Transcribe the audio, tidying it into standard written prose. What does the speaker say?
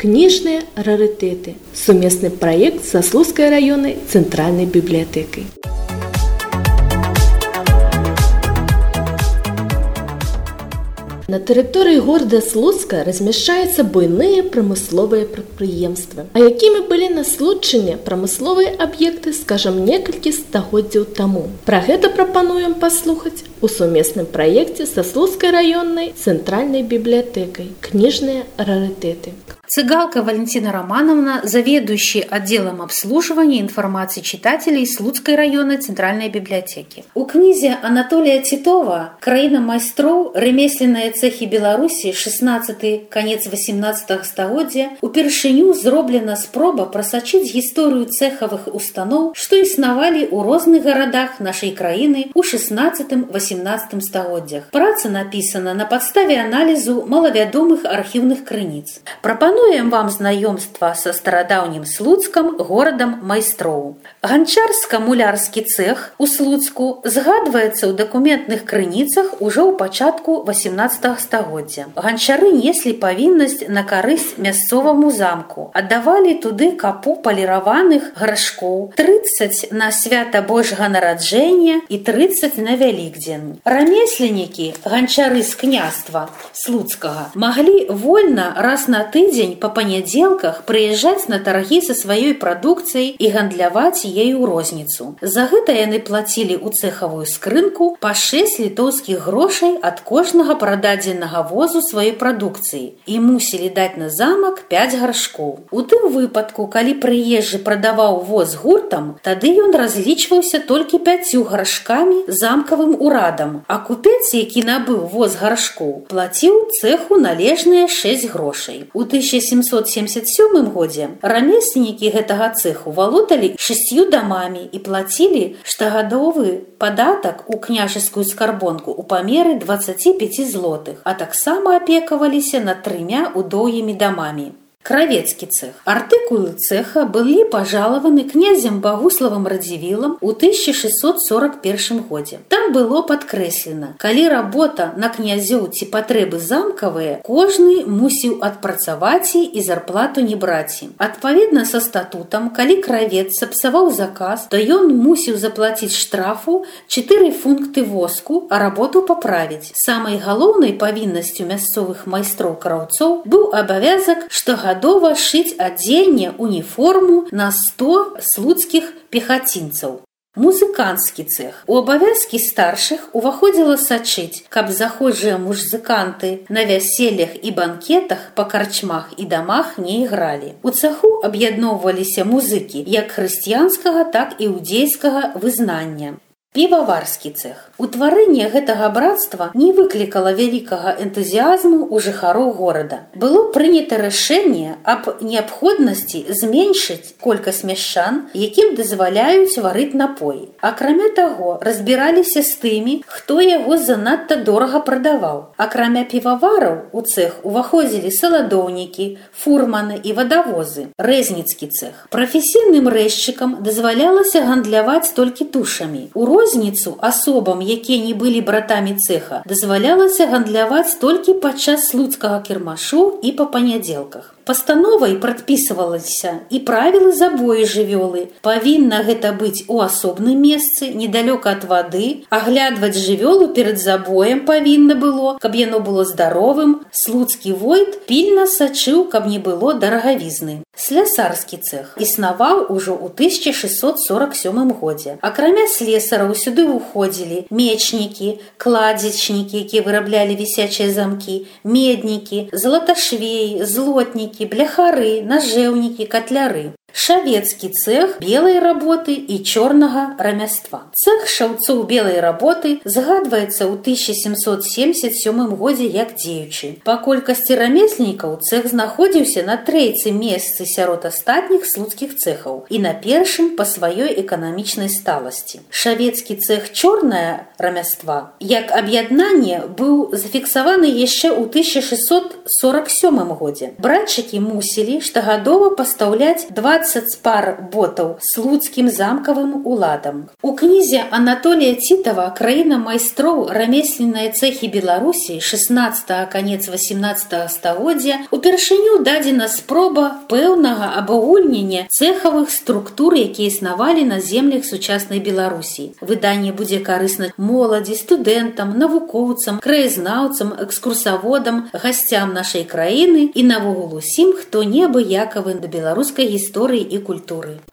Книжные раритеты. Совместный проект со Слуцкой районной центральной библиотекой. На тэрыторыі горада Слуцка размяшчаюцца буйныя прамысловыя прадпрыемствы. А якімі былі на Слуцчыне прамысловыя аб'екты, скажам, некалькі стагоддзяў таму? Пра гэта прапануем паслухаць у сумесным праекце са Слуцкай районной центральной библиотекой «Книжные раритеты». Цыгалка Валентина Романовна, заведующий отделом обслуживания информации читателей Слуцкой районной центральной библиотеки. У кнізе Анатолия Титова «Краіна майстроў. Ремесленныя цехі Беларусі 16 конец 18 стагоддзя» упершыню зроблена спроба прасачыць гісторыю цехавых устаноў, што існавалі ў розных гарадах нашай краіны ў 16-18 стагоддзях. Праца напісана на падставе аналізу малавядомых архіўных крыніц. Прапануем вам знаёмства са старадаўнім Слуцкам, горадам майстроў. Ганчарска-мулярскі цэх у Слуцку згадваецца ў дакументных крыніцах ужо ў пачатку 18 стагоддзя. Ганчары неслі павіннасць на карысць мясцоваму замку. Аддавалі туды капу паліраваных гаршкоў, 30 на свята Божага нараджэння і 30 на Вялікдзень. Рамесленнікі, ганчары з княства Слуцкага, маглі вольна раз на тыдзень па панядзелках прыязджаць на таргі са сваёй прадукцыяй і гандляваць ей у розніцу. За гэта яны плацілі ў цэхавую скрынку па 6 літоўскіх грошай ад кожнага прададзенага возу сваёй прадукцыі і мусілі даць на замак 5 гаршкоў. У тым выпадку, калі прыезджы прадаваў воз гуртам, тады ён разлічваўся толькі 5 гаршкамі замкавым урадам, а купец, які набыў воз гаршкоў, плаціў цэху належныя 6 грошай. У 1777 годзе рамеснікі гэтага цэху валодалі 6 дамамі і плацілі штогадовы падатак у княжескую скарбонку ў памеры 25 злотых, а таксама апекаваліся над 3 удоўімі дамамі. Кравецкі цэх. Артыкулы цеха былі пажалаваны князем Багуславам Радзівілам у 1641 годзе. Там было падкрэслена, калі работа на князёў ці патрэбы замкавыя, кожны мусіў адпрацаваць і зарплату не браць. Адпаведна са статутам, калі кравец сапсаваў заказ, то ён мусіў заплаціць штрафу 4 функты воску, а работу паправіць. Самай галоўнай павіннасцю мясцовых майстроў-краўцоў быў абавязак штогадова шыць адзенне, уніформу на 100 слуцкіх пехацінцаў. Музыканскі цэх. У абавязкі старшых уваходзіла сачыць, каб заходжыя музыканты на вяселлях і банкетах па карчмах і дамах не ігралі. У цэху аб'ядноўваліся музыкі як хрысціянскага, так і іудзейскага вызнання. Піваварскі цэх. Утварэнне гэтага брацтва не выклікала вялікага энтузіязму ў жыхароў горада. Было прынята рашэнне аб неабходнасці зменшыць колькасць мяшчан, якім дазваляюць варыць напоі. Акрамя таго, разбіраліся з тымі, хто яго занадта дорага прадаваў. Акрамя півавараў у цэх уваходзілі саладоўнікі, фурманы і вадавозы. Рэзніцкі цэх. Прафесійным рэзчыкам дазвалялася гандляваць толькі тушамі. У розніцу асобам, якія не былі братамі цэха, дазвалялася гандляваць толькі падчас слуцкага кірмашу і па панядзелках. Пастановай прадпісвалася і правілы забою жывёлы. Павінна гэта быць у асобным месцы, недалёка ад вады. Аглядваць жывёлу перад забоем павінна было, каб яно было здаровым. Слуцкі войт пільна сачыў, каб не было дарагавізны. Слясарскі цэх існаваў ужо ў 1647 годзе. Акрамя слесараў сюды ўходзілі мечнікі, кладзечнікі, якія выраблялі вісячыя замкі, меднікі, залаташвеі, злотнікі, бляхары, нажэўнікі, катляры. Шавецкі цэх белай работы і чорнага рамяства. Цэх шаўцоў белай работы згадваецца ў 1777 годзе як дзеючы. Па колькасці рамеснікаў цэх знаходзіўся на 3-м месцы сярод астатніх слуцкіх цэхаў і на 1-м па сваёй эканамічнай сталасці. Шавецкі цэх чорнае рамяства як аб'яднанне быў зафіксаваны яшчэ ў 1647 годзе. Братчыкі мусілі штогадова пастаўляць 20 20 пар ботаў слуцкім замкавым уладам. У кнізе Анатолія Цітава «Краіна майстроў. Рамесленныя цэхі Беларусі 16 канец 18 стагоддзя» упершыню дадзена спроба пэўнага абагульнення цэхавых структур, якія існавалі на землях сучаснай Беларусі. Выданне будзе карысна моладзі, студэнтам, навукоўцам, краязнаўцам, экскурсаводам, гасцям нашай краіны і навогул усім, хто неабыякавы да беларускай гісторыі і культуры.